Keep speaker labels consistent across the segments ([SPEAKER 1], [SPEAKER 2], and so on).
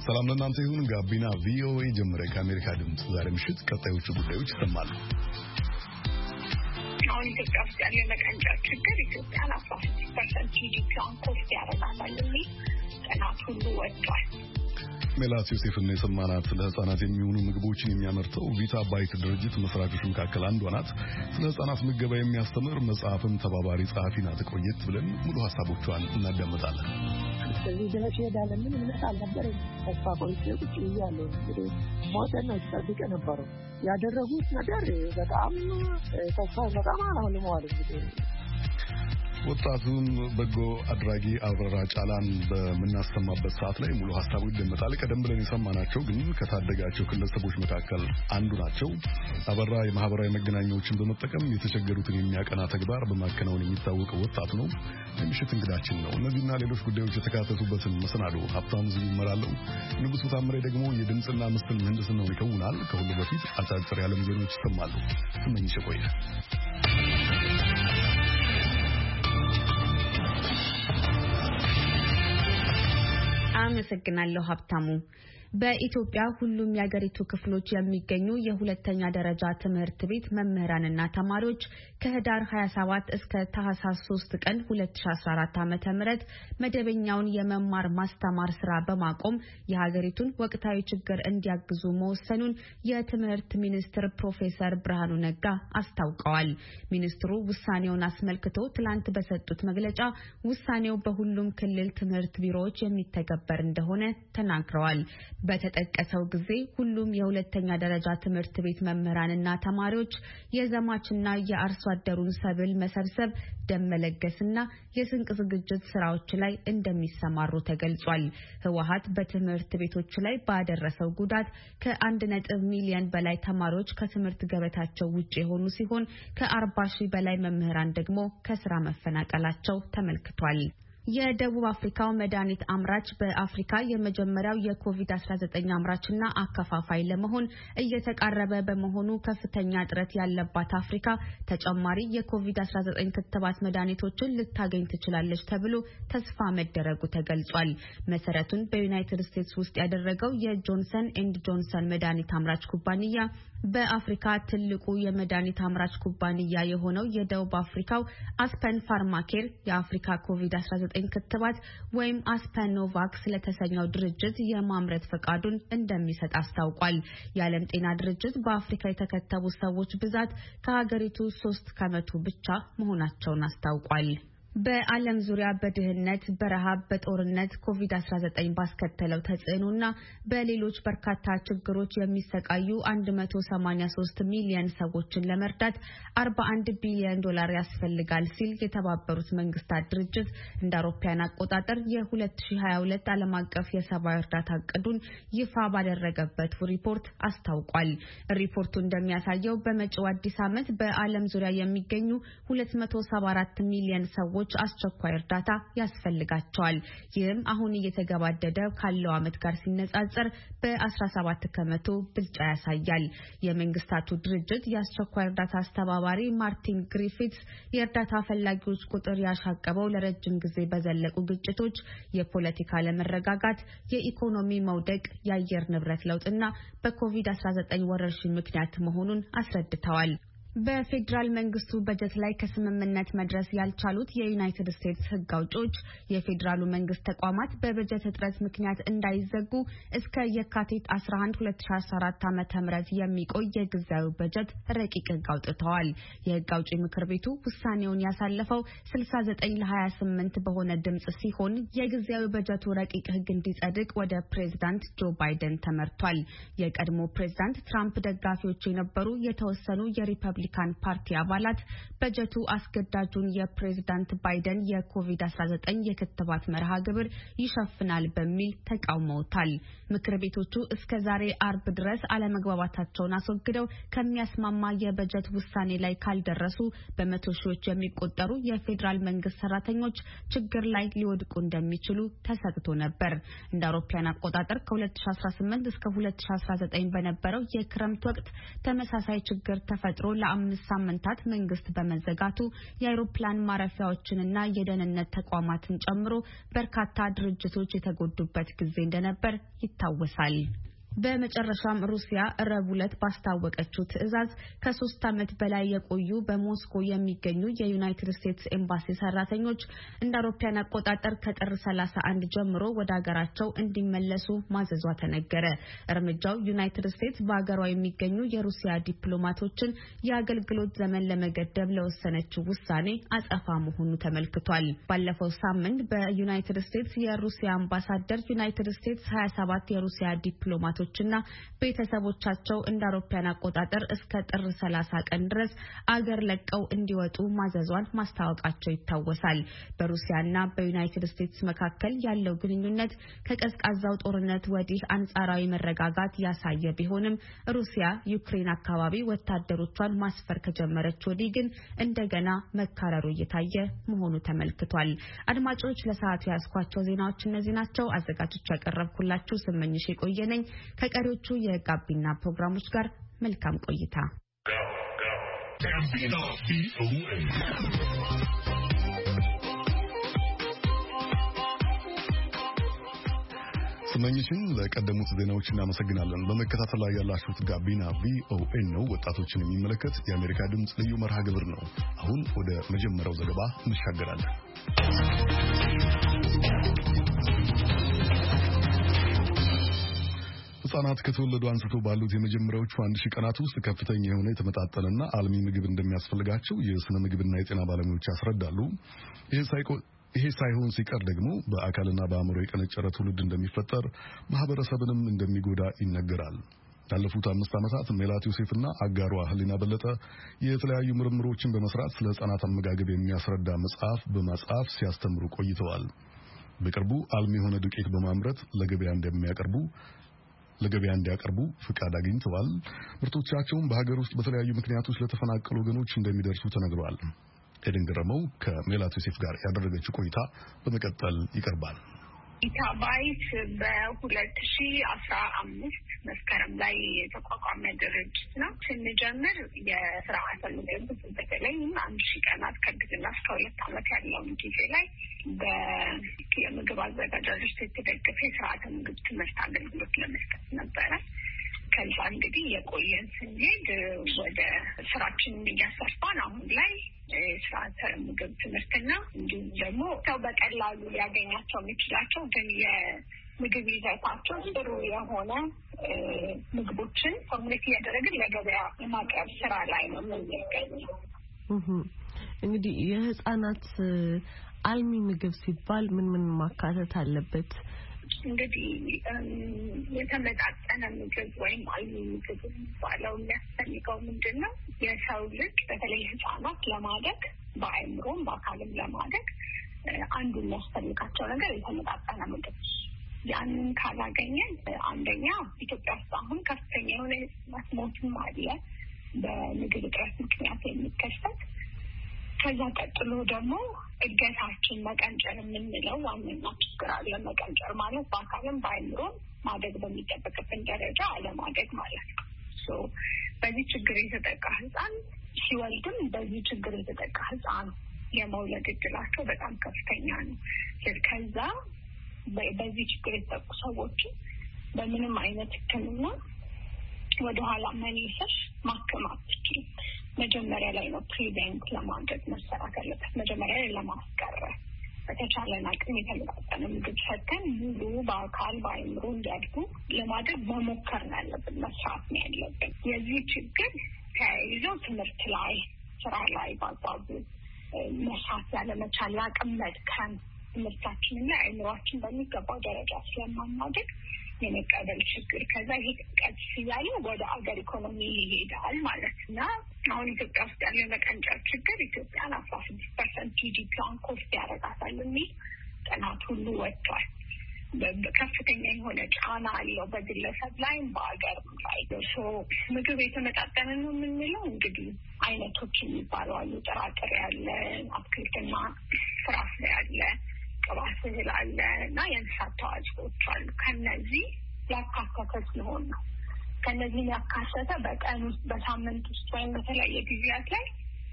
[SPEAKER 1] ሰላም ለእናንተ ይሁን። ጋቢና ቪኦኤ ጀመረ። ከአሜሪካ ድምፅ ዛሬ ምሽት ቀጣዮቹ ጉዳዮች ይሰማሉ።
[SPEAKER 2] አሁን ኢትዮጵያ ውስጥ ያለው የመቀንጨር ችግር ኢትዮጵያን 16% ጂዲፒዋን ኮስት ያደርጋታል የሚል ጥናት ሁሉ ወጥቷል።
[SPEAKER 1] ሜላት ዮሴፍን የሰማናት ለህፃናት የሚሆኑ ምግቦችን የሚያመርተው ቪታ ባይት ድርጅት መስራቾች መካከል አንዷ ናት። ስለ ህፃናት ምገባ የሚያስተምር መጽሐፍም ተባባሪ ጸሐፊ ናት። ቆየት ብለን ሙሉ ሀሳቦቿን እናዳምጣለን።
[SPEAKER 3] ስለዚህ ድረስ ሄዳለ ምን እምነት አልነበረኝ። ተስፋ ቆይቼ ቁጭ ብያለሁ። እንግዲህ ሞተን ነው ተጠብቀ ነበረው ያደረጉት ነገር በጣም ተስፋ በጣም አልሆነም። እንግዲህ
[SPEAKER 1] ወጣቱን በጎ አድራጊ አበራ ጫላን በመናሰማበት ሰዓት ላይ ሙሉ ሀሳቡ ይደመጣል። ቀደም ብለን የሰማናቸው ግን ከታደጋቸው ግለሰቦች መካከል አንዱ ናቸው። አበራ የማህበራዊ መገናኛዎችን በመጠቀም የተቸገሩትን የሚያቀና ተግባር በማከናወን የሚታወቀው ወጣት ነው። የምሽት እንግዳችን ነው። እነዚህና ሌሎች ጉዳዮች የተካተቱበትን መሰናዶ ሀብታሙ ዝም ይመራለው። ንጉሱ ታምሬ ደግሞ የድምፅና ምስል ምህንድስናውን ይከውናል። ከሁሉ በፊት አጫጭር የዓለም ዜናዎች ይሰማሉ። ስመኝሽ ቆየ።
[SPEAKER 4] አመሰግናለሁ ሀብታሙ። በኢትዮጵያ ሁሉም የሀገሪቱ ክፍሎች የሚገኙ የሁለተኛ ደረጃ ትምህርት ቤት መምህራንና ተማሪዎች ከህዳር 27 እስከ ታህሳስ 3 ቀን 2014 ዓ.ም መደበኛውን የመማር ማስተማር ስራ በማቆም የሀገሪቱን ወቅታዊ ችግር እንዲያግዙ መወሰኑን የትምህርት ሚኒስትር ፕሮፌሰር ብርሃኑ ነጋ አስታውቀዋል። ሚኒስትሩ ውሳኔውን አስመልክቶ ትላንት በሰጡት መግለጫ ውሳኔው በሁሉም ክልል ትምህርት ቢሮዎች የሚተገበር እንደሆነ ተናግረዋል። በተጠቀሰው ጊዜ ሁሉም የሁለተኛ ደረጃ ትምህርት ቤት መምህራንና ተማሪዎች የዘማችና የአርሶ አደሩን ሰብል መሰብሰብ፣ ደም መለገስና የስንቅ ዝግጅት ስራዎች ላይ እንደሚሰማሩ ተገልጿል። ህወሓት በትምህርት ቤቶች ላይ ባደረሰው ጉዳት ከ1 ሚሊዮን በላይ ተማሪዎች ከትምህርት ገበታቸው ውጪ የሆኑ ሲሆን ከ40 ሺህ በላይ መምህራን ደግሞ ከስራ መፈናቀላቸው ተመልክቷል። የደቡብ አፍሪካው መድኃኒት አምራች በአፍሪካ የመጀመሪያው የኮቪድ-19 አምራችና አከፋፋይ ለመሆን እየተቃረበ በመሆኑ ከፍተኛ እጥረት ያለባት አፍሪካ ተጨማሪ የኮቪድ-19 ክትባት መድኃኒቶችን ልታገኝ ትችላለች ተብሎ ተስፋ መደረጉ ተገልጿል። መሰረቱን በዩናይትድ ስቴትስ ውስጥ ያደረገው የጆንሰን ኤንድ ጆንሰን መድኃኒት አምራች ኩባንያ በአፍሪካ ትልቁ የመድኃኒት አምራች ኩባንያ የሆነው የደቡብ አፍሪካው አስፐን ፋርማኬር የአፍሪካ ኮቪድ-19 ክትባት ወይም አስፐኖቫክስ ለተሰኘው ድርጅት የማምረት ፈቃዱን እንደሚሰጥ አስታውቋል። የዓለም ጤና ድርጅት በአፍሪካ የተከተቡ ሰዎች ብዛት ከሀገሪቱ 3% ብቻ መሆናቸውን አስታውቋል። በዓለም ዙሪያ በድህነት፣ በረሃብ፣ በጦርነት ኮቪድ-19 ባስከተለው ተጽዕኖና በሌሎች በርካታ ችግሮች የሚሰቃዩ 183 ሚሊዮን ሰዎችን ለመርዳት $41 ቢሊዮን ያስፈልጋል ሲል የተባበሩት መንግስታት ድርጅት እንደ አውሮፓውያን አቆጣጠር የ2022 ዓለም አቀፍ የሰብአዊ እርዳታ እቅዱን ይፋ ባደረገበት ሪፖርት አስታውቋል። ሪፖርቱ እንደሚያሳየው በመጪው አዲስ ዓመት በዓለም ዙሪያ የሚገኙ 274 ሚሊዮን ሰዎች አስቸኳይ እርዳታ ያስፈልጋቸዋል። ይህም አሁን እየተገባደደ ካለው ዓመት ጋር ሲነጻጸር በ17% ብልጫ ያሳያል። የመንግስታቱ ድርጅት የአስቸኳይ እርዳታ አስተባባሪ ማርቲን ግሪፊትስ የእርዳታ ፈላጊዎች ቁጥር ያሻቀበው ለረጅም ጊዜ በዘለቁ ግጭቶች፣ የፖለቲካ አለመረጋጋት፣ የኢኮኖሚ መውደቅ፣ የአየር ንብረት ለውጥና በኮቪድ-19 ወረርሽኝ ምክንያት መሆኑን አስረድተዋል። በፌደራል መንግስቱ በጀት ላይ ከስምምነት መድረስ ያልቻሉት የዩናይትድ ስቴትስ ሕግ አውጪዎች የፌደራሉ መንግስት ተቋማት በበጀት እጥረት ምክንያት እንዳይዘጉ እስከ የካቲት 11 2014 ዓ.ም የሚቆይ የጊዜያዊ በጀት ረቂቅ ሕግ አውጥተዋል። የሕግ አውጪ ምክር ቤቱ ውሳኔውን ያሳለፈው 69 ለ28 በሆነ ድምጽ ሲሆን የጊዜያዊ በጀቱ ረቂቅ ሕግ እንዲጸድቅ ወደ ፕሬዝዳንት ጆ ባይደን ተመርቷል። የቀድሞ ፕሬዝዳንት ትራምፕ ደጋፊዎች የነበሩ የተወሰኑ የሪፐብሊካን ፓርቲ አባላት በጀቱ አስገዳጁን የፕሬዝዳንት ባይደን የኮቪድ-19 የክትባት መርሃ ግብር ይሸፍናል በሚል ተቃውመውታል። ምክር ቤቶቹ እስከ ዛሬ አርብ ድረስ አለመግባባታቸውን አስወግደው ከሚያስማማ የበጀት ውሳኔ ላይ ካልደረሱ በመቶ ሺዎች የሚቆጠሩ የፌደራል መንግስት ሰራተኞች ችግር ላይ ሊወድቁ እንደሚችሉ ተሰግቶ ነበር። እንደ አውሮፓውያን አቆጣጠር ከ2018 እስከ 2019 በነበረው የክረምት ወቅት ተመሳሳይ ችግር ተፈጥሮ ለ5 ሳምንታት መንግስት በመዘጋቱ የአውሮፕላን ማረፊያዎችንና የደህንነት ተቋማትን ጨምሮ በርካታ ድርጅቶች የተጎዱበት ጊዜ እንደነበር ይታወሳል። በመጨረሻም ሩሲያ ረቡዕ ዕለት ባስታወቀችው ትዕዛዝ ከ3 ዓመት በላይ የቆዩ በሞስኮ የሚገኙ የዩናይትድ ስቴትስ ኤምባሲ ሰራተኞች እንደ አውሮፓውያን አቆጣጠር ከጥር 31 ጀምሮ ወደ ሀገራቸው እንዲመለሱ ማዘዟ ተነገረ። እርምጃው ዩናይትድ ስቴትስ በሀገሯ የሚገኙ የሩሲያ ዲፕሎማቶችን የአገልግሎት ዘመን ለመገደብ ለወሰነችው ውሳኔ አጸፋ መሆኑ ተመልክቷል። ባለፈው ሳምንት በዩናይትድ ስቴትስ የሩሲያ አምባሳደር ዩናይትድ ስቴትስ 27 የሩሲያ ዲፕሎማቶች እና ቤተሰቦቻቸው እንደ አውሮፓውያን አቆጣጠር እስከ ጥር 30 ቀን ድረስ አገር ለቀው እንዲወጡ ማዘዟን ማስታወቃቸው ይታወሳል። በሩሲያና በዩናይትድ ስቴትስ መካከል ያለው ግንኙነት ከቀዝቃዛው ጦርነት ወዲህ አንጻራዊ መረጋጋት ያሳየ ቢሆንም ሩሲያ ዩክሬን አካባቢ ወታደሮቿን ማስፈር ከጀመረች ወዲህ ግን እንደገና መካረሩ እየታየ መሆኑ ተመልክቷል። አድማጮች ለሰዓቱ ያስኳቸው ዜናዎች እነዚህ ናቸው። አዘጋጆች ያቀረብኩላችሁ ስመኝሽ የቆየነኝ ከቀሪዎቹ የጋቢና ፕሮግራሞች ጋር መልካም ቆይታ።
[SPEAKER 1] ስመኝሽን ለቀደሙት ዜናዎች እናመሰግናለን። በመከታተል ላይ ያላችሁት ጋቢና ቪኦኤ ነው። ወጣቶችን የሚመለከት የአሜሪካ ድምጽ ልዩ መርሃ ግብር ነው። አሁን ወደ መጀመሪያው ዘገባ እንሻገራለን። ህጻናት ከተወለዱ አንስቶ ባሉት የመጀመሪያዎቹ 1000 ቀናት ውስጥ ከፍተኛ የሆነ የተመጣጠነና አልሚ ምግብ እንደሚያስፈልጋቸው የስነ ምግብና የጤና ባለሙያዎች ያስረዳሉ። ይሄ ሳይሆን ሲቀር ደግሞ በአካልና በአእምሮ የቀነጨረ ትውልድ እንደሚፈጠር፣ ማህበረሰብንም እንደሚጎዳ ይነገራል። ያለፉት 5 ዓመታት ሜላት ዮሴፍና አጋሯ ህሊና በለጠ የተለያዩ ምርምሮችን በመስራት ስለ ህጻናት አመጋገብ የሚያስረዳ መጽሐፍ በመጻፍ ሲያስተምሩ ቆይተዋል። በቅርቡ አልሚ የሆነ ዱቄት በማምረት ለገበያ እንዲያቀርቡ ፍቃድ አግኝተዋል። ምርቶቻቸውን በሀገር ውስጥ በተለያዩ ምክንያቶች ለተፈናቀሉ ወገኖች እንደሚደርሱ ተነግሯል። ኤደን ገረመው ከሜላት ዮሴፍ ጋር ያደረገችው ቆይታ በመቀጠል ይቀርባል።
[SPEAKER 2] ኢታባይት በ2015 መስከረም ላይ የተቋቋመ ድርጅት ነው። ስንጀምር የስርዓተ ምግብ በተለይም 1000 ቀናት ከእርግዝና እስከ 2 ዓመት ያለውን ጊዜ ላይ የምግብ አዘጋጃጆች የተደገፈ የስርዓተ ምግብ ትምህርት አገልግሎት ለመስጠት ነበረ። ከዛ እንግዲህ የቆየን ስንሄድ ወደ ስራችንን እያሰፋን አሁን ላይ ስርዓተ ምግብ ትምህርትና እንዲሁም ደግሞ ሰው በቀላሉ ሊያገኛቸው የሚችላቸው ግን የምግብ ይዘታቸው ጥሩ የሆነ ምግቦችን ፎርሙሌት እያደረግን ለገበያ የማቅረብ ስራ ላይ ነው የምንገኘው።
[SPEAKER 5] እንግዲህ የህፃናት አልሚ ምግብ ሲባል ምን ማካተት አለበት?
[SPEAKER 2] እንግዲህ የተመጣጠነ ምግብ ወይም አልሚ ምግብ የሚባለው የሚያስፈልገው ምንድን ነው? የሰው ልጅ በተለይ ህጻናት ለማደግ በአእምሮም በአካልም ለማደግ አንዱ የሚያስፈልጋቸው ነገር የተመጣጠነ ምግብ። ያንን ካላገኘን አንደኛ ኢትዮጵያ ውስጥ አሁን ከፍተኛ የሆነ የህጻናት ሞትም አለ በምግብ እጥረት ምክንያት የሚከሰት። ከዛ ቀጥሎ ደግሞ እድገታችን መቀንጨር የምንለው ዋነኛ ችግር አለ። መቀንጨር ማለት በአካልም በአእምሮም ማደግ በሚጠበቅብን ደረጃ አለማደግ ማለት ነው። በዚህ ችግር የተጠቃ ህፃን ሲወልድም በዚህ ችግር የተጠቃ ህፃን የመውለድ እድላቸው በጣም ከፍተኛ ነው። ከዛ በዚህ ችግር የተጠቁ ሰዎችን በምንም አይነት ሕክምና ወደኋላ መልሰሽ ማከም አትችልም። መጀመሪያ ላይ ነው ፕሪቬንት ለማድረግ መሰራት ያለበት። መጀመሪያ ላይ ለማስቀረት በተቻለን አቅም የተመጣጠነ ምግብ ሰጥተን ሙሉ በአካል በአእምሮ እንዲያድጉ ለማድረግ መሞከር ነው ያለብን፣ መስራት ነው ያለብን። የዚህ ችግር ተያይዘው ትምህርት ላይ ስራ ላይ በአግባቡ መስራት ያለመቻል፣ አቅም መድከም፣ ትምህርታችንና አእምሯችን በሚገባው ደረጃ ስለማናደግ የመቀበል ችግር፣ ከዛ ይሄ ቀስ እያለ ወደ አገር ኢኮኖሚ ይሄዳል ማለት እና አሁን ኢትዮጵያ ውስጥ ያለ የመቀንጨር ችግር ኢትዮጵያን 16% ጂዲፒዋን ኮስት ያደርጋታል የሚል ጥናት ሁሉ ወጥቷል። ከፍተኛ የሆነ ጫና አለው በግለሰብ ላይም በአገርም ላይ። ምግብ የተመጣጠነ ነው የምንለው እንግዲህ አይነቶች የሚባሉ አሉ። ጥራጥሬ ያለ፣ አትክልትና ፍራፍሬ ያለ፣ ቅባት እህል አለ እና የእንስሳት ተዋጽኦች አሉ። ከነዚህ ያካተተ ሲሆን ነው። ከነዚህ ያካተተ በቀን ውስጥ በሳምንት ውስጥ ወይም በተለያየ ጊዜያት ላይ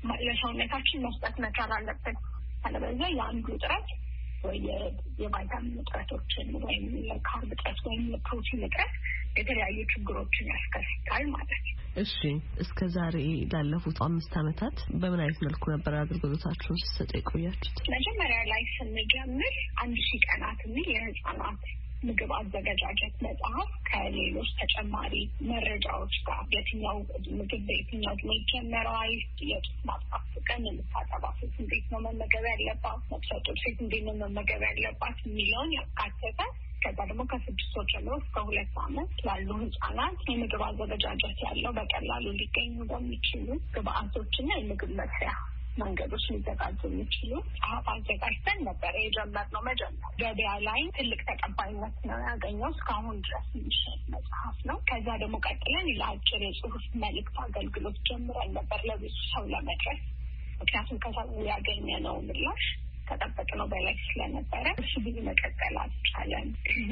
[SPEAKER 2] ለሰውነታችን መስጠት መቻል አለብን። አለበለዚያ የአንዱ እጥረት ወይ የቫይታሚን እጥረቶችን ወይም የካርብ እጥረት ወይም የፕሮቲን እጥረት የተለያዩ ችግሮችን ያስከትላል ማለት ነው።
[SPEAKER 5] እሺ እስከ ዛሬ ላለፉት 5 ዓመታት በምን አይነት መልኩ ነበር አገልግሎታችሁን ስትሰጡ የቆያችሁት?
[SPEAKER 2] መጀመሪያ ላይ ስንጀምር 1000 ቀናት የሚል የህፃናት ምግብ አዘገጃጀት መጽሐፍ ከሌሎች ተጨማሪ መረጃዎች ጋር የትኛው ምግብ በየትኛው ዕድሜ ይጀመራል፣ የጡት ማጥፋት ቀን የምታጠባ ሴት እንዴት ነው መመገብ ያለባት፣ ነፍሰ ጡር ሴት እንዴት ነው መመገብ ያለባት የሚለውን ያካተተ ከዛ ደግሞ ከ6 ወር ጀምሮ እስከ 2 ዓመት ላሉ ህጻናት የምግብ አዘገጃጀት ያለው በቀላሉ ሊገኙ በሚችሉ ግብአቶችና የምግብ መስሪያ መንገዶች ሊዘጋጁ የሚችሉ ጸሐፍ አዘጋጅተን ነበረ የጀመርነው። መጀመሪያ ገበያ ላይ ትልቅ ተቀባይነት ነው ያገኘው። እስካሁን ድረስ የሚሸጥ መጽሐፍ ነው። ከዛ ደግሞ ቀጥለን ለአጭር የጽሁፍ መልእክት አገልግሎት ጀምረን ነበር ለብዙ ሰው ለመድረስ። ምክንያቱም ከሰው ያገኘነው ምላሽ ከጠበቅነው በላይ ስለነበረ እሱ ብዙ መቀጠል አልቻለም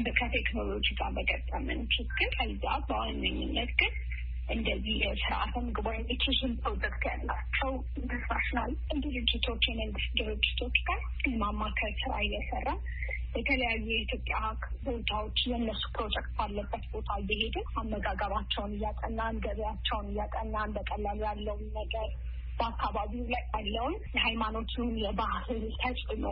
[SPEAKER 2] ከቴክኖሎጂ ጋር በገጠመን ችግር። ከዛ በዋነኝነት ግን እንደዚህ የስርዓተ ምግብ ወይም ኒውትሪሽን ፕሮጀክት ያላቸው ኢንተርናሽናል ድርጅቶች የመንግስት ድርጅቶች ጋር ማማከር ስራ እየሰራ የተለያዩ የኢትዮጵያ ቦታዎች የእነሱ ፕሮጀክት ባለበት ቦታ እየሄዱ አመጋገባቸውን እያጠናን ገበያቸውን እያጠናን በቀላሉ ያለውን ነገር በአካባቢው ላይ ያለውን የሃይማኖቱን የባህል ተጽዕኖ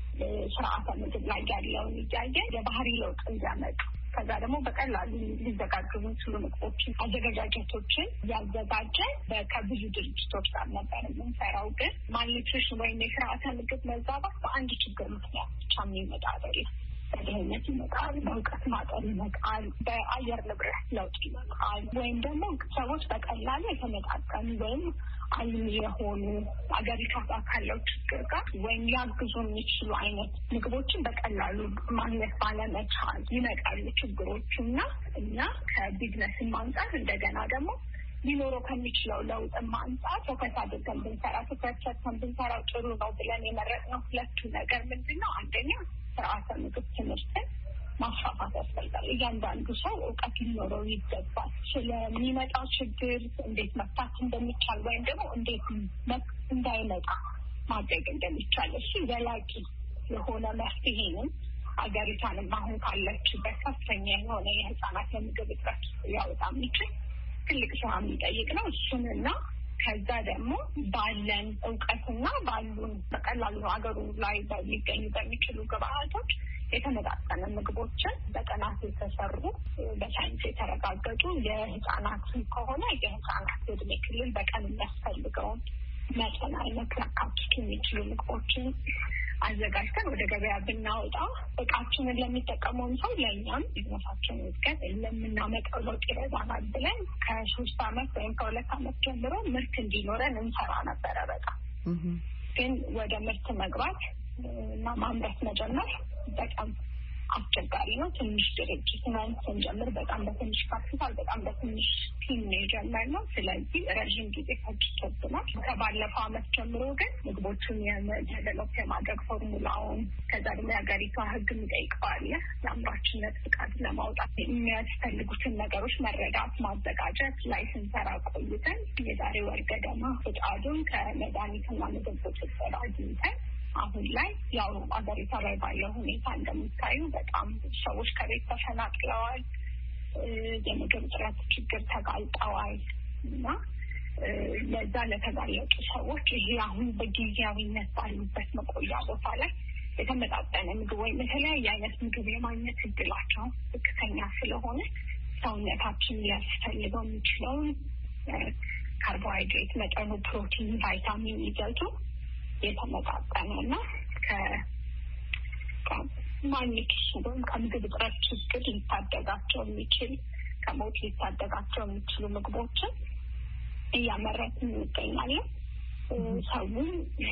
[SPEAKER 2] ስርዓተ ምግብ ላይ ያለውን እያየ የባህሪ ለውጥ እንዲያመጡ ከዛ ደግሞ በቀላሉ ሊዘጋጁ የሚችሉ ምግቦችን አዘገጃጀቶችን ያዘጋጀ ከብዙ ድርጅቶች ጋር ነበር የምንሰራው። ግን ማልኒትሪሽን ወይም የስርዓተ ምግብ መዛባት በአንድ ችግር ምክንያት ብቻ የሚመጣ አይደለም። በድህነት ይመጣል፣ በእውቀት ማጠር ይመጣል፣ በአየር ንብረት ለውጥ ይመጣል፣ ወይም ደግሞ ሰዎች በቀላሉ የተመጣጠኑ ወይም አልሚ የሆኑ አገሪቷ ካለው ችግር ጋር ወይም ሊያግዙ የሚችሉ አይነት ምግቦችን በቀላሉ ማግኘት ባለመቻል ይመጣሉ ችግሮቹና እና ከቢዝነስም አንጻር እንደገና ደግሞ ሊኖረው ከሚችለው ለውጥም አንጻር ፎከስ አድርገን ብንሰራ ትኩረት ሰጥተን ብንሰራ ጥሩ ነው ብለን የመረጥነው ሁለቱ ነገር ምንድን ነው? አንደኛ ስርዓተ ምግብ ትምህርትን ማስፋፋት ያስፈልጋል። እያንዳንዱ ሰው እውቀት ሊኖረው ይገባል። ስለሚመጣው ችግር እንዴት መፍታት እንደሚቻል ወይም ደግሞ እንዴት እንዳይመጣ ማድረግ እንደሚቻል እሱ ዘላቂ የሆነ መፍትሄንም አገሪቷንም አሁን ካለችበት ከፍተኛ የሆነ የህፃናት የምግብ እጥረት ሊያወጣ የሚችል ትልቅ ስራ የሚጠይቅ ነው። እሱንና ከዛ ደግሞ ባለን እውቀትና ባሉን በቀላሉ ሀገሩ ላይ ሊገኙ በሚችሉ ግብአቶች የተመጣጠነ ምግቦችን በጥናት የተሰሩ በሳይንስ የተረጋገጡ የህፃናት ከሆነ የህፃናት እድሜ ክልል በቀን የሚያስፈልገውን መጠን አይነት ሊያካትቱ የሚችሉ ምግቦችን አዘጋጅተን ወደ ገበያ ብናወጣ እቃችንን ለሚጠቀመውን ሰው ለእኛም ቢዝነሳችን እድገት ለምናመጣው ለውጥ ይረዳናል ብለን ከ3 ዓመት ወይም ከ2 ዓመት ጀምሮ ምርት እንዲኖረን እንሰራ ነበረ። በጣም ግን ወደ ምርት መግባት እና ማምረት መጀመር በጣም አስቸጋሪ ነው። ትንሽ ድርጅት ነን ስንጀምር በጣም በትንሽ ካፒታል በጣም በትንሽ ቲም ነው የጀመርነው። ስለዚህ ረዥም ጊዜ ፈጅቶብናል። ከባለፈው ዓመት ጀምሮ ግን ምግቦቹን የዴቨሎፕ የማድረግ ፎርሙላውን ከዛ ደግሞ የሀገሪቷ ሕግ የሚጠይቀዋል የአምራችነት ፍቃድ ለማውጣት የሚያስፈልጉትን ነገሮች መረዳት ማዘጋጀት ላይ ስንሰራ ቆይተን የዛሬ ወር ገደማ ፍቃዱን ከመድኃኒትና ምግብ ቁጥጥር አግኝተን አሁን ላይ ያው አገሪቷ ላይ ባለው ሁኔታ እንደምታዩ በጣም ሰዎች ከቤት ተፈናቅለዋል፣ የምግብ እጥረት ችግር ተጋልጠዋል እና ለዛ ለተጋለጡ ሰዎች ይሄ አሁን በጊዜያዊነት ባሉበት መቆያ ቦታ ላይ የተመጣጠነ ምግብ ወይም የተለያየ አይነት ምግብ የማግኘት እድላቸው ዝቅተኛ ስለሆነ ሰውነታችን ሊያስፈልገው የሚችለውን ካርቦሃይድሬት መጠኑ፣ ፕሮቲን፣ ቫይታሚን ይዘቱ የተመጣጠነ እና ከማልኒትሪሽን ከምግብ እጥረት ችግር ሊታደጋቸው የሚችል ከሞት ሊታደጋቸው የሚችሉ ምግቦችን እያመረትን እንገኛለን። ሰውን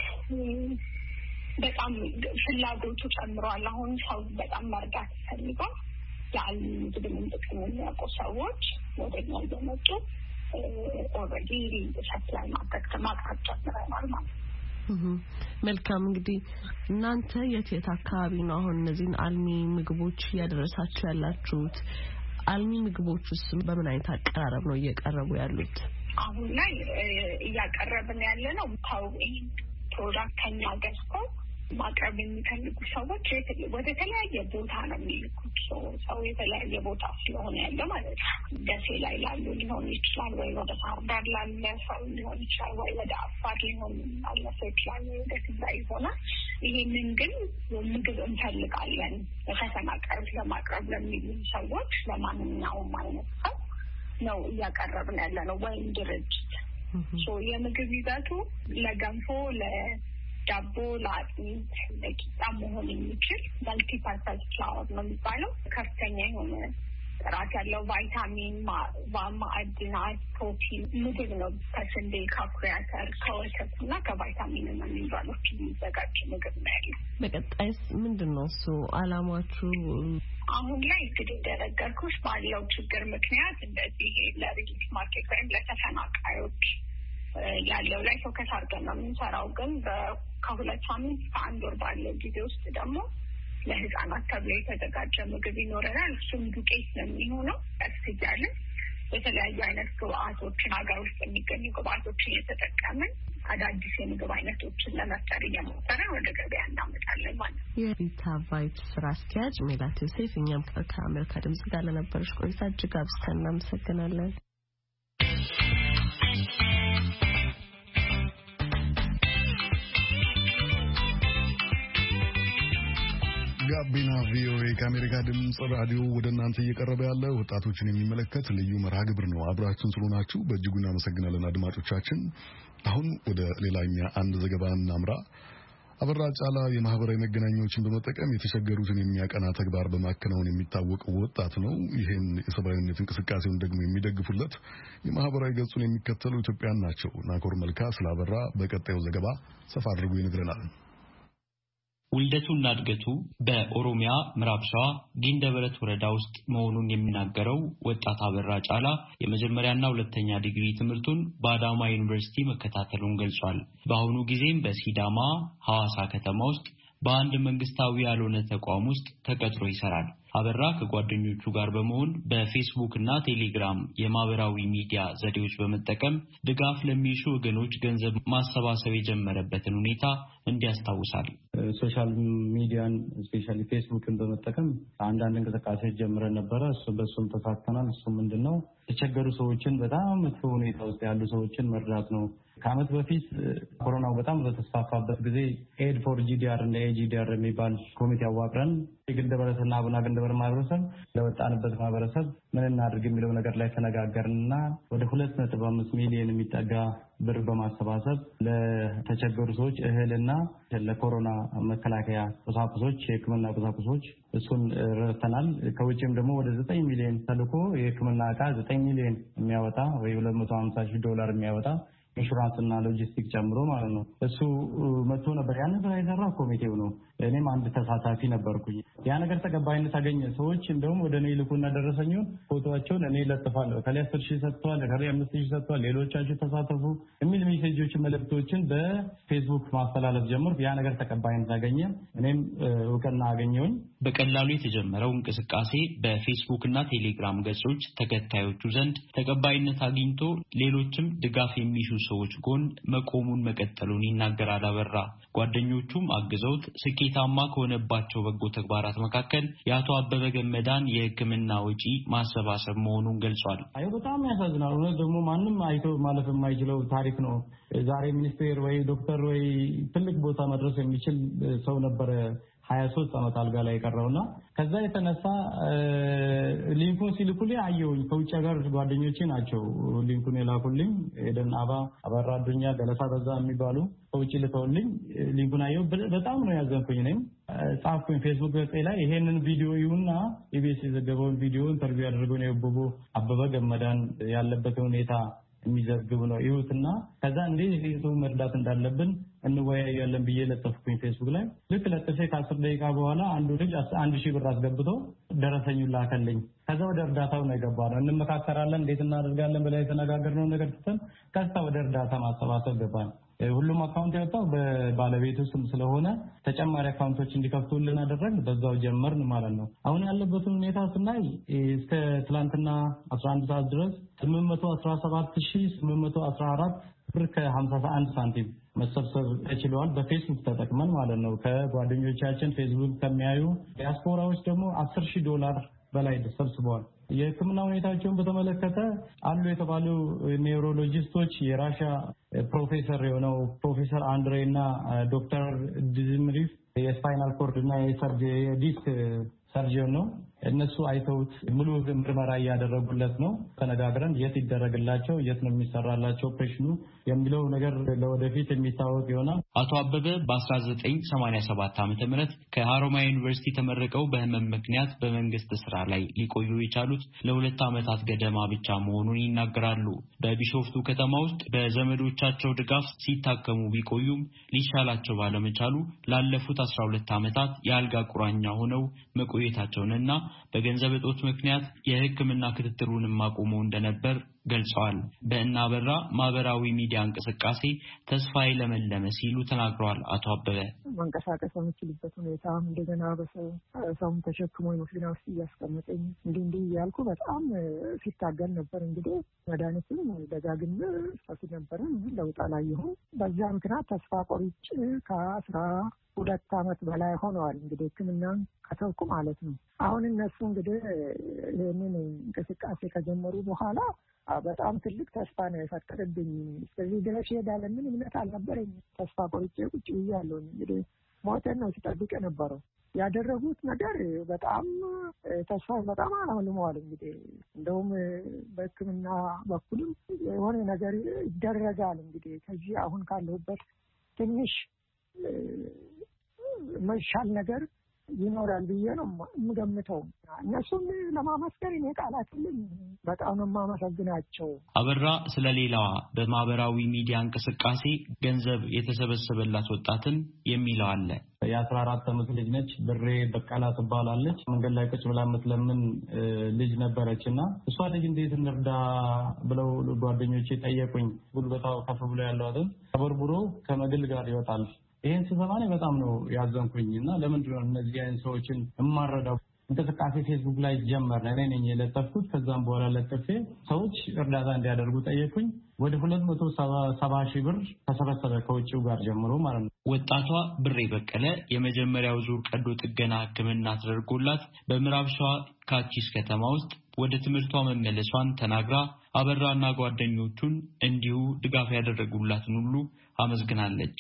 [SPEAKER 2] በጣም ፍላጎቱ ጨምሯል። አሁን ሰው በጣም መርዳት ይፈልጋል። የአልሚ ምግብን ጥቅም የሚያውቁ ሰዎች ወደኛ እየመጡ ኦልሬዲ ሰፕላይ ማቅረብ ጀምረናል ማለት ነው።
[SPEAKER 5] መልካም። እንግዲህ እናንተ የት አካባቢ ነው አሁን እነዚህን አልሚ ምግቦች እያደረሳችሁ ያላችሁት? አልሚ ምግቦችስ በምን አይነት አቀራረብ ነው እየቀረቡ ያሉት?
[SPEAKER 2] አሁን ላይ እያቀረብን ያለነው ፕሮዳክት ከኛ ገዝተው ማቅረብ የሚፈልጉ ሰዎች ወደ ተለያየ ቦታ ነው የሚልኩት። ሰው የተለያየ ቦታ ስለሆነ ያለ ማለት ነው። ደሴ ላይ ላሉ ሊሆን ይችላል፣ ወይ ወደ ባህር ዳር ላለ ሰው ሊሆን ይችላል፣ ወይ ወደ አፋር ሊሆን ሰው ይችላል፣ ወይ ወደ ትግራይ ይሆናል። ይሄንን ግን ምግብ እንፈልጋለን በተፈናቀል ለማቅረብ ለሚሉ ሰዎች ለማንኛውም አይነት ሰው ነው እያቀረብን ያለ ነው። ወይም ድርጅት የምግብ ይዘቱ ለገንፎ ዳቦ ለአጥሚት ለቂጣ መሆን የሚችል መልቲ ፐርፐዝ ፍላወር ነው የሚባለው። ከፍተኛ የሆነ ጥራት ያለው ቫይታሚን፣ ማዕድናት፣ ፕሮቲን ምግብ ነው። ከስንዴ፣ ከአኩሪ አተር፣ ከወተት እና ከቫይታሚን እና ሚነራሎች የሚዘጋጅ ምግብ ነው ያለው።
[SPEAKER 5] በቀጣይስ ምንድን ነው እሱ አላማችሁ?
[SPEAKER 2] አሁን ላይ እንግዲህ እንደነገርኩሽ ባለው ችግር ምክንያት እንደዚህ ለሪሊፍ ማርኬት ወይም ለተፈናቃዮች ያለው ላይ ፎከስ አድርገን ነው የምንሰራው። ግን ከ2 ሳምንት ከ1 ወር ባለው ጊዜ ውስጥ ደግሞ ለህፃናት ተብሎ የተዘጋጀ ምግብ ይኖረናል። እሱም ዱቄት ነው የሚሆነው። ያስያለን የተለያዩ አይነት ግብአቶችን ሀገር ውስጥ የሚገኙ ግብአቶችን እየተጠቀምን አዳዲስ የምግብ አይነቶችን ለመፍጠር እየሞከርን ወደ ገበያ እናመጣለን ማለት ነው።
[SPEAKER 5] የቪታ ቫይት ስራ አስኪያጅ ሜላት ዮሴፍ፣ እኛም ከአሜሪካ ድምጽ ጋር ለነበረሽ ቆይታ እጅግ አብዝተን እናመሰግናለን።
[SPEAKER 1] ጋቢና ቪኦኤ ከአሜሪካ ድምጽ ራዲዮ ወደ እናንተ እየቀረበ ያለ ወጣቶችን የሚመለከት ልዩ መርሃ ግብር ነው። አብራችሁን ስለሆናችሁ በእጅጉ እናመሰግናለን አድማጮቻችን። አሁን ወደ ሌላኛ አንድ ዘገባ እናምራ። አበራ ጫላ የማህበራዊ መገናኛዎችን በመጠቀም የተቸገሩትን የሚያቀና ተግባር በማከናወን የሚታወቅ ወጣት ነው። ይህን የሰብአዊነት እንቅስቃሴውን ደግሞ የሚደግፉለት የማህበራዊ ገጹን የሚከተሉ ኢትዮጵያውያን ናቸው። ናኮር መልካ ስለ አበራ በቀጣዩ ዘገባ ሰፋ አድርጎ ይነግረናል።
[SPEAKER 6] ውልደቱና እድገቱ በኦሮሚያ ምዕራብ ሸዋ ጊንደበረት ወረዳ ውስጥ መሆኑን የሚናገረው ወጣት አበራ ጫላ የመጀመሪያና ሁለተኛ ዲግሪ ትምህርቱን በአዳማ ዩኒቨርሲቲ መከታተሉን ገልጿል። በአሁኑ ጊዜም በሲዳማ ሐዋሳ ከተማ ውስጥ በአንድ መንግስታዊ ያልሆነ ተቋም ውስጥ ተቀጥሮ ይሰራል። አበራ ከጓደኞቹ ጋር በመሆን በፌስቡክ እና ቴሌግራም የማህበራዊ ሚዲያ ዘዴዎች በመጠቀም ድጋፍ ለሚሹ ወገኖች ገንዘብ ማሰባሰብ የጀመረበትን ሁኔታ እንዲያስታውሳል።
[SPEAKER 7] ሶሻል ሚዲያን ስፔሻሊ ፌስቡክን በመጠቀም አንዳንድ እንቅስቃሴ ጀምረን ነበረ። በሱም ተሳትፈናል። እሱ ምንድነው የተቸገሩ ሰዎችን በጣም መጥፎ ሁኔታ ውስጥ ያሉ ሰዎችን መርዳት ነው። ከዓመት በፊት ኮሮናው በጣም በተስፋፋበት ጊዜ ኤድ ፎር ጂዲአር እና ኤጂዲአር የሚባል ኮሚቴ አዋቅረን የግንደበረትና አቡነ ግንደበረት ማህበረሰብ ለወጣንበት ማህበረሰብ ምን እናድርግ የሚለው ነገር ላይ ተነጋገርንና ወደ 2.5 ሚሊዮን የሚጠጋ ብር በማሰባሰብ ለተቸገሩ ሰዎች እህልና ለኮሮና መከላከያ ቁሳቁሶች፣ የሕክምና ቁሳቁሶች እሱን ረድተናል። ከውጭም ደግሞ ወደ 9 ሚሊዮን ተልኮ የሕክምና ዕቃ 9 ሚሊዮን የሚያወጣ ወይ $250,000 የሚያወጣ ኢንሹራንስ እና ሎጂስቲክ ጨምሮ ማለት ነው። እሱ መጥቶ ነበር። ያንን ስራ የሰራ ኮሚቴው ነው። እኔም አንድ ተሳታፊ ነበርኩኝ። ያ ነገር ተቀባይነት አገኘ። ሰዎች እንደውም ወደ እኔ ልኩና ደረሰኙን ፎቶዋቸውን እኔ ለጥፋለሁ። ከላይ 10,000 ሰጥቷል፣ ከላይ 5,000 ሰጥቷል፣ ሌሎቻችሁ ተሳተፉ የሚል ሜሴጆችን መልእክቶችን በፌስቡክ ማስተላለፍ ጀመርኩ። ያ ነገር ተቀባይነት አገኘ። እኔም እውቅና አገኘሁኝ።
[SPEAKER 6] በቀላሉ የተጀመረው እንቅስቃሴ በፌስቡክ እና ቴሌግራም ገጾች ተከታዮቹ ዘንድ ተቀባይነት አግኝቶ ሌሎችም ድጋፍ የሚሹ ሰዎች ጎን መቆሙን መቀጠሉን ይናገራል አበራ። ጓደኞቹም አግዘውት ስኬታማ ከሆነባቸው በጎ ተግባራት መካከል የአቶ አበበ ገመዳን የሕክምና ወጪ ማሰባሰብ መሆኑን ገልጿል።
[SPEAKER 7] አይ በጣም ያሳዝናል። እውነት ደግሞ ማንም አይቶ ማለፍ የማይችለው ታሪክ ነው። ዛሬ ሚኒስቴር ወይ ዶክተር ወይ ትልቅ ቦታ መድረስ የሚችል ሰው ነበረ 23 ዓመት አልጋ ላይ የቀረውና ከዛ የተነሳ ሊንኩን ሲልኩልኝ አየሁኝ። ከውጭ ሀገር ጓደኞቼ ናቸው ሊንኩን የላኩልኝ። ኤደን አበራ አዱኛ፣ ገለሳ በዛ የሚባሉ ከውጭ ልከውልኝ ሊንኩን አየሁ። በጣም ነው ያዘንኩኝ። እኔም ጻፍኩኝ ፌስቡክ ገጽ ላይ ይሄንን ቪዲዮ ይሁንና ኢቢኤስ የዘገበውን ቪዲዮ ኢንተርቪው ያደረገው ነው አበበ ገመዳን ያለበትን ሁኔታ የሚዘግብ ነው ይሁትና ከዛ እንዴት መርዳት እንዳለብን እንወያያለን ብዬ ለጠፍኩኝ ፌስቡክ ላይ። ልክ ለጥፌ ከ10 ደቂቃ በኋላ አንዱ ልጅ 1,000 ብር አስገብቶ ደረሰኙን ላከልኝ። ከዛ ወደ እርዳታው ነው የገባነው። እንመካከራለን እንዴት እናደርጋለን ብለን የተነጋገርነው ነገር ትተን ቀጥታ ወደ እርዳታ ማሰባሰብ ገባን። ሁሉም አካውንት ያወጣው በባለቤቱ ስም ስለሆነ ተጨማሪ አካውንቶች እንዲከፍቱልን አደረግን። በዛው ጀመርን ማለት ነው። አሁን ያለበትን ሁኔታ ስናይ እስከ ትላንትና 11 ሰዓት ድረስ 817814 ብር ከ51 ሳንቲም መሰብሰብ ተችሏል። በፌስቡክ ተጠቅመን ማለት ነው። ከጓደኞቻችን ፌስቡክ ከሚያዩ ዲያስፖራዎች ደግሞ $10,000 በላይ ተሰብስበዋል። የሕክምና ሁኔታቸውን በተመለከተ አሉ የተባሉ ኒውሮሎጂስቶች የራሻ ፕሮፌሰር የሆነው ፕሮፌሰር አንድሬ እና ዶክተር ዲዝምሪፍ የስፓይናል ኮርድ እና የዲስክ ሰርጀን ነው። እነሱ አይተውት ሙሉ ምርመራ ያደረጉለት ነው። ተነጋግረን የት ይደረግላቸው የት ነው የሚሰራላቸው ኦፕሬሽኑ የሚለው ነገር ለወደፊት የሚታወቅ ይሆናል።
[SPEAKER 6] አቶ አበበ በ1987 ዓ.ም ከሃሮማያ ዩኒቨርሲቲ ተመርቀው በህመም ምክንያት በመንግስት ስራ ላይ ሊቆዩ የቻሉት ለ2 ዓመታት ገደማ ብቻ መሆኑን ይናገራሉ። በቢሾፍቱ ከተማ ውስጥ በዘመዶቻቸው ድጋፍ ሲታከሙ ቢቆዩም ሊሻላቸው ባለመቻሉ ላለፉት 12 ዓመታት የአልጋ ቁራኛ ሆነው መቆየታቸውንና በገንዘብ እጦት ምክንያት የሕክምና ክትትሉንም አቁመው እንደነበር ገልጸዋል። በእናበራ ማህበራዊ ሚዲያ እንቅስቃሴ ተስፋዬ ለመለመ ሲሉ ተናግረዋል። አቶ አበበ
[SPEAKER 3] መንቀሳቀስ የምችልበት ሁኔታ እንደገና በሰውም ተሸክሞ መኪና ውስጥ እያስቀመጠኝ እንዲህ እያልኩ በጣም ሲታገል ነበር። እንግዲህ መድኃኒትም ደጋግሜ ስጠት ነበረ ለውጥ አላየሁም። በዛ ምክንያት ተስፋ ቆርጬ ከ12 ዓመት በላይ ሆነዋል እንግዲህ ሕክምናን ከተውኩ ማለት ነው። አሁን እነሱ እንግዲህ ይህንን እንቅስቃሴ ከጀመሩ በኋላ በጣም ትልቅ ተስፋ ነው የፈጠረብኝ። እስከዚህ ድረስ ይሄዳል ምን እምነት አልነበረኝ። ተስፋ ቆርጬ ቁጭ ብያለሁ። እንግዲህ ሞተን ነው ሲጠብቅ የነበረው። ያደረጉት ነገር በጣም ተስፋ በጣም አልሆነዋል። እንግዲህ እንደውም በሕክምና በኩልም የሆነ ነገር ይደረጋል። እንግዲህ ከዚህ አሁን ካለሁበት ትንሽ መሻል ነገር ይኖራል ብዬ ነው የምገምተው። እነሱም ለማመስገን እኔ ቃላት የለኝም። በጣም ነው የማመሰግናቸው።
[SPEAKER 6] አበራ ስለሌላዋ በማህበራዊ ሚዲያ እንቅስቃሴ ገንዘብ የተሰበሰበላት ወጣትን የሚለው አለ።
[SPEAKER 7] የ14 ዓመት ልጅ ነች። ብሬ በቀላ ትባላለች። መንገድ ላይ ቁጭ ብላ የምትለምን ልጅ ነበረችና እሷ ልጅ እንዴት እንርዳ ብለው ጓደኞቼ ጠየቁኝ። ጉልበታው ከፍ ብሎ ያለዋትን ተበርብሮ ከመግል ጋር ይወጣል። ይሄን ስሰማ በጣም ነው ያዘንኩኝና ለምንድን ነው እነዚህ አይነት ሰዎችን የማረዳው? እንቅስቃሴ ፌስቡክ ላይ ጀመርን። እኔ ነኝ የለጠፍኩት። ከዛም በኋላ ለጥፌ ሰዎች እርዳታ እንዲያደርጉ ጠየቁኝ። ወደ 270,000 ብር ተሰበሰበ ከውጭው ጋር ጀምሮ ማለት ነው።
[SPEAKER 6] ወጣቷ ብሬ በቀለ የመጀመሪያው ዙር ቀዶ ጥገና ሕክምና ተደርጎላት በምዕራብ ሸዋ ካቺስ ከተማ ውስጥ ወደ ትምህርቷ መመለሷን ተናግራ አበራና ጓደኞቹን እንዲሁ ድጋፍ ያደረጉላትን ሁሉ አመስግናለች።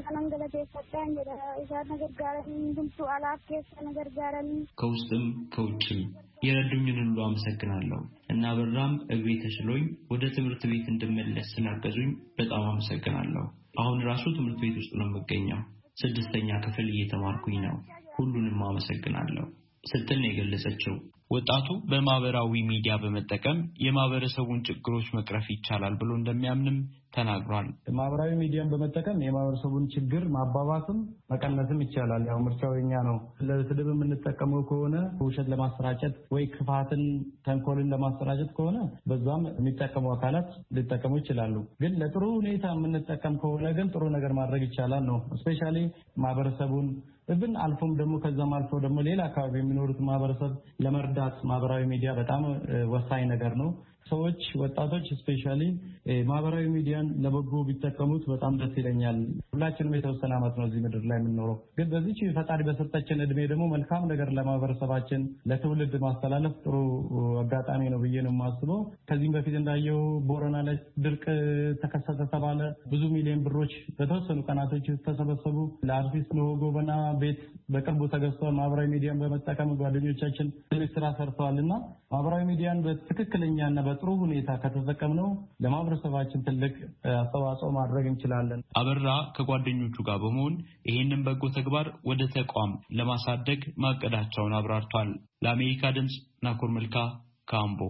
[SPEAKER 6] ከውስጥም ከውጭም የረዱኝን ሁሉ አመሰግናለሁ እና አበራም እግሬ ተሽሎኝ ወደ ትምህርት ቤት እንድመለስ ስላገዙኝ በጣም አመሰግናለሁ። አሁን ራሱ ትምህርት ቤት ውስጥ ነው የምገኘው። 6ኛ ክፍል እየተማርኩኝ ነው። ሁሉንም አመሰግናለሁ ስትል ነው የገለጸችው። ወጣቱ በማህበራዊ ሚዲያ በመጠቀም የማህበረሰቡን ችግሮች መቅረፍ ይቻላል ብሎ እንደሚያምንም ተናግሯል።
[SPEAKER 7] ማህበራዊ ሚዲያን በመጠቀም የማህበረሰቡን ችግር ማባባስም መቀነስም ይቻላል። ያው ምርጫው የኛ ነው። ለስድብ የምንጠቀመው ከሆነ ውሸት ለማሰራጨት ወይ ክፋትን ተንኮልን ለማሰራጨት ከሆነ በዛም የሚጠቀሙ አካላት ሊጠቀሙ ይችላሉ። ግን ለጥሩ ሁኔታ የምንጠቀም ከሆነ ግን ጥሩ ነገር ማድረግ ይቻላል ነው። ስፔሻሊ ማህበረሰቡን እብን አልፎም ደግሞ ከዛም አልፎ ደግሞ ሌላ አካባቢ የሚኖሩት ማህበረሰብ ለመርዳት ማህበራዊ ሚዲያ በጣም ወሳኝ ነገር ነው። ሰዎች ወጣቶች ስፔሻሊ ማህበራዊ ሚዲያን ለበጎ ቢጠቀሙት በጣም ደስ ይለኛል። ሁላችንም የተወሰነ ዓመት ነው እዚህ ምድር ላይ የምንኖረው። ግን በዚህ ፈጣሪ በሰጠችን እድሜ ደግሞ መልካም ነገር ለማህበረሰባችን ለትውልድ ማስተላለፍ ጥሩ አጋጣሚ ነው ብዬ ነው የማስበው። ከዚህም በፊት እንዳየው ቦረና ላይ ድርቅ ተከሰተ ተባለ። ብዙ ሚሊዮን ብሮች በተወሰኑ ቀናቶች ተሰበሰቡ። ለአርቲስት ለጎበና ቤት በቅርቡ ተገዝቷል። ማህበራዊ ሚዲያን በመጠቀም ጓደኞቻችን ትልቅ ስራ ሰርተዋልና ማህበራዊ ሚዲያን በትክክለኛና በጥሩ ሁኔታ ከተጠቀምነው ለማህበረሰባችን ትልቅ አስተዋጽኦ ማድረግ እንችላለን።
[SPEAKER 6] አበራ ከጓደኞቹ ጋር በመሆን ይህንን በጎ ተግባር ወደ ተቋም ለማሳደግ ማቀዳቸውን አብራርቷል። ለአሜሪካ ድምጽ ናኮር መልካ ካምቦ።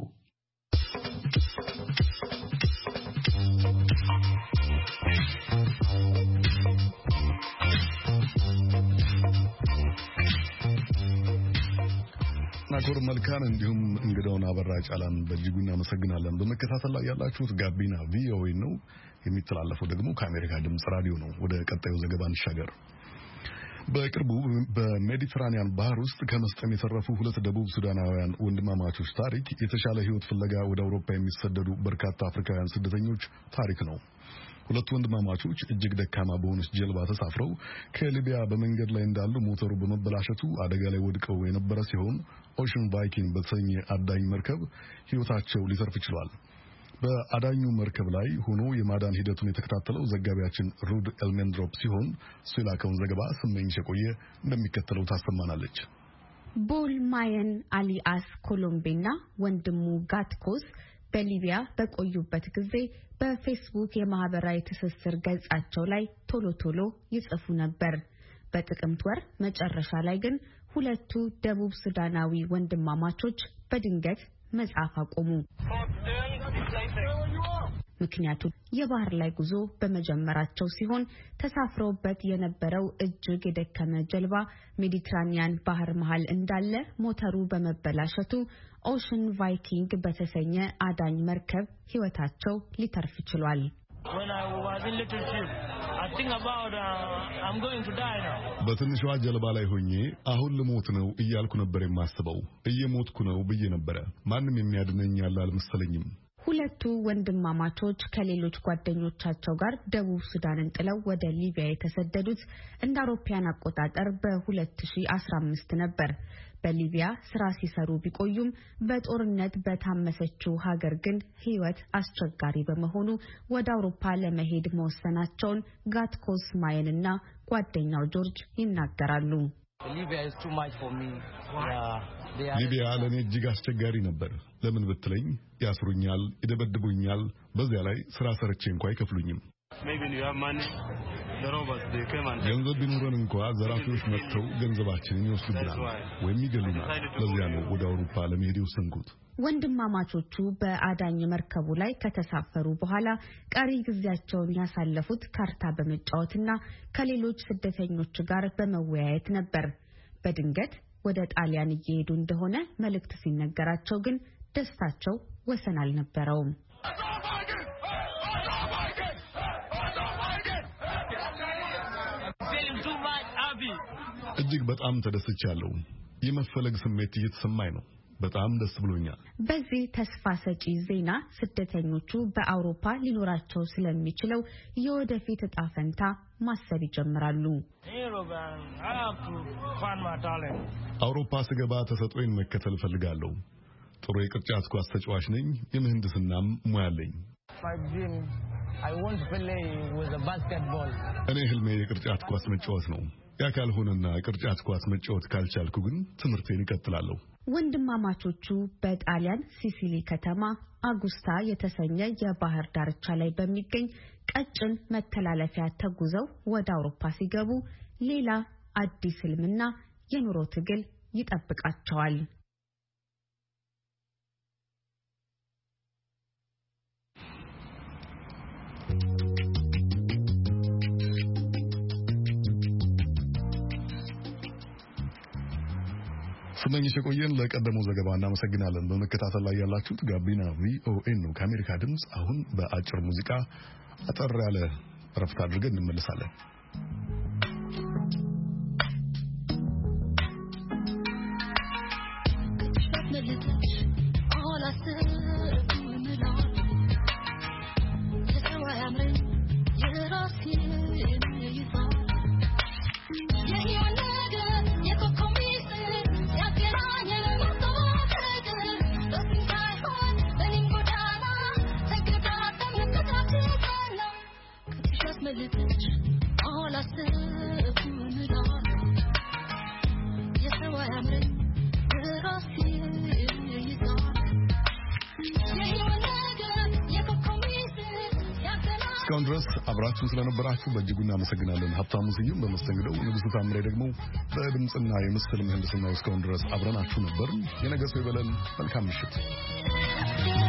[SPEAKER 1] ናኮር መልካን እንዲሁም እንግዳውን አበራ ጫላን በእጅጉ እናመሰግናለን። በመከታተል ላይ ያላችሁት ጋቢና ቪኦኤ ነው። የሚተላለፈው ደግሞ ከአሜሪካ ድምጽ ራዲዮ ነው። ወደ ቀጣዩ ዘገባ እንሻገር። በቅርቡ በሜዲትራኒያን ባህር ውስጥ ከመስጠም የተረፉ ሁለት ደቡብ ሱዳናውያን ወንድማማቾች ታሪክ የተሻለ ሕይወት ፍለጋ ወደ አውሮፓ የሚሰደዱ በርካታ አፍሪካውያን ስደተኞች ታሪክ ነው። ሁለቱ ወንድማማቾች እጅግ ደካማ በሆነች ጀልባ ተሳፍረው ከሊቢያ በመንገድ ላይ እንዳሉ ሞተሩ በመበላሸቱ አደጋ ላይ ወድቀው የነበረ ሲሆን ኦሽን ቫይኪንግ በተሰኘ አዳኝ መርከብ ሕይወታቸው ሊተርፍ ችሏል። በአዳኙ መርከብ ላይ ሆኖ የማዳን ሂደቱን የተከታተለው ዘጋቢያችን ሩድ ኤልሜንድሮፕ ሲሆን እሱ የላከውን ዘገባ ስመኝሽ የቆየ እንደሚከተለው ታሰማናለች።
[SPEAKER 4] ቦል ማየን አሊያስ ኮሎምቤና ወንድሙ ጋትኮስ በሊቢያ በቆዩበት ጊዜ በፌስቡክ የማህበራዊ ትስስር ገጻቸው ላይ ቶሎ ይጽፉ ነበር። በጥቅምት ወር መጨረሻ ላይ ግን ሁለቱ ደቡብ ሱዳናዊ ወንድማማቾች በድንገት መጻፍ አቆሙ። ምክንያቱ የባህር ላይ ጉዞ በመጀመራቸው ሲሆን ተሳፍረውበት የነበረው እጅግ የደከመ ጀልባ ሜዲትራኒያን ባህር መሃል እንዳለ ሞተሩ በመበላሸቱ ኦሽን ቫይኪንግ በተሰኘ አዳኝ መርከብ ሕይወታቸው ሊተርፍ ችሏል።
[SPEAKER 1] በትንሿ ጀልባ ላይ ሆኜ አሁን ልሞት ነው እያልኩ ነበር የማስበው። እየሞትኩ ነው ብዬ ነበረ። ማንም የሚያድነኝ ያለ አልመሰለኝም።
[SPEAKER 4] ሁለቱ ወንድማማቾች ከሌሎች ጓደኞቻቸው ጋር ደቡብ ሱዳንን ጥለው ወደ ሊቢያ የተሰደዱት እንደ አውሮፓውያን አቆጣጠር በ2015 ነበር። በሊቢያ ስራ ሲሰሩ ቢቆዩም በጦርነት በታመሰችው ሀገር ግን ሕይወት አስቸጋሪ በመሆኑ ወደ አውሮፓ ለመሄድ መወሰናቸውን ጋትኮስ ማየንና ጓደኛው ጆርጅ ይናገራሉ።
[SPEAKER 1] ሊቢያ ለእኔ እጅግ አስቸጋሪ ነበር። ለምን ብትለኝ ያስሩኛል፣ ይደበድቡኛል። በዚያ ላይ ስራ ሰርቼ እንኳ አይከፍሉኝም። ገንዘብ ቢኖረን እንኳ ዘራፊዎች መጥተው ገንዘባችንን ይወስዱብናል ወይም ይገሉናል። ለዚያ ነው ወደ አውሮፓ ለመሄድ የወሰንኩት።
[SPEAKER 4] ወንድማማቾቹ በአዳኝ መርከቡ ላይ ከተሳፈሩ በኋላ ቀሪ ጊዜያቸውን ያሳለፉት ካርታ በመጫወትና ከሌሎች ስደተኞች ጋር በመወያየት ነበር። በድንገት ወደ ጣሊያን እየሄዱ እንደሆነ መልእክት ሲነገራቸው ግን ደስታቸው ወሰን አልነበረውም።
[SPEAKER 1] እጅግ በጣም ተደስቻለሁ። የመፈለግ ስሜት እየተሰማኝ ነው። በጣም ደስ ብሎኛል።
[SPEAKER 4] በዚህ ተስፋ ሰጪ ዜና ስደተኞቹ በአውሮፓ ሊኖራቸው ስለሚችለው የወደፊት ዕጣ ፈንታ ማሰብ ይጀምራሉ።
[SPEAKER 1] አውሮፓ ስገባ ተሰጥኦዬን መከተል ፈልጋለሁ። ጥሩ የቅርጫት ኳስ ተጫዋች ነኝ። የምህንድስናም ሙያ አለኝ። እኔ ህልሜ የቅርጫት ኳስ መጫወት ነው። ያ ካልሆነና ቅርጫት ኳስ መጫወት ካልቻልኩ ግን ትምህርቴን እቀጥላለሁ።
[SPEAKER 4] ወንድማማቾቹ በጣሊያን ሲሲሊ ከተማ አጉስታ የተሰኘ የባህር ዳርቻ ላይ በሚገኝ ቀጭን መተላለፊያ ተጉዘው ወደ አውሮፓ ሲገቡ ሌላ አዲስ ህልምና የኑሮ ትግል ይጠብቃቸዋል።
[SPEAKER 1] ስመኝሽ የቆየን ለቀደመው ዘገባ እናመሰግናለን። በመከታተል ላይ ያላችሁት ጋቢና ቪኦኤ ነው ከአሜሪካ ድምጽ። አሁን በአጭር ሙዚቃ አጠር ያለ ረፍት አድርገን እንመለሳለን። እስካሁን ድረስ አብራችሁን ስለነበራችሁ በእጅጉ እናመሰግናለን። ሀብታሙ ስዩም በመስተንግዶው፣ ንጉሱ ታምሬ ደግሞ በድምጽና የምስል ምህንድስናው እስካሁን ድረስ አብረናችሁ ነበር። የነገ ሰው ይበለን። መልካም ምሽት።